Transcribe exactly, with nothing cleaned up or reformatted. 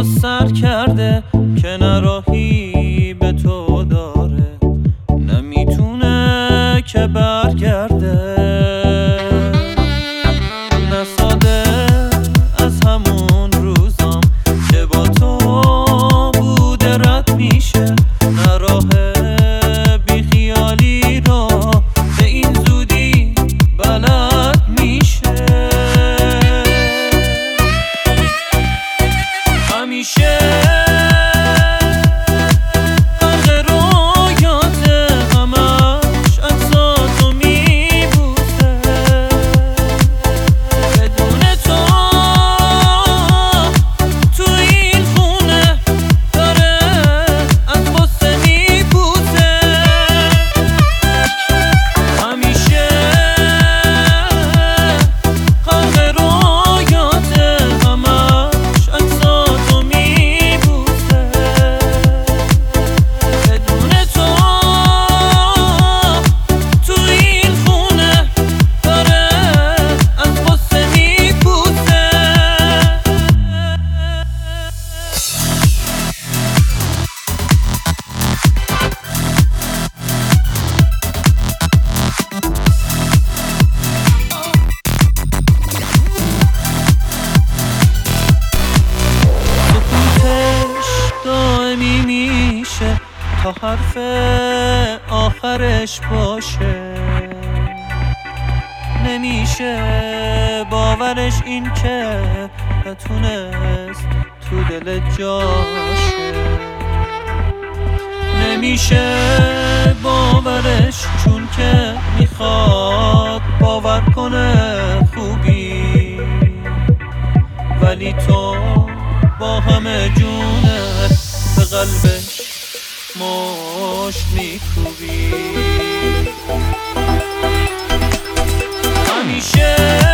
سر کرده که نه راهی به تو داره، نمیتونه که برگرده. نه ساده از همون روزام که با تو بوده رد میشه، نه راه بی خیالی را به این زودی بلد میشه. همیشه تا حرف آخرش باشه، نمیشه باورش این که نتونست تو دل جاشه، نمیشه باورش چون که میخواد باور کنه خوبی، ولی تو با همه جونه به قلبش مشت میکوبی. همیشه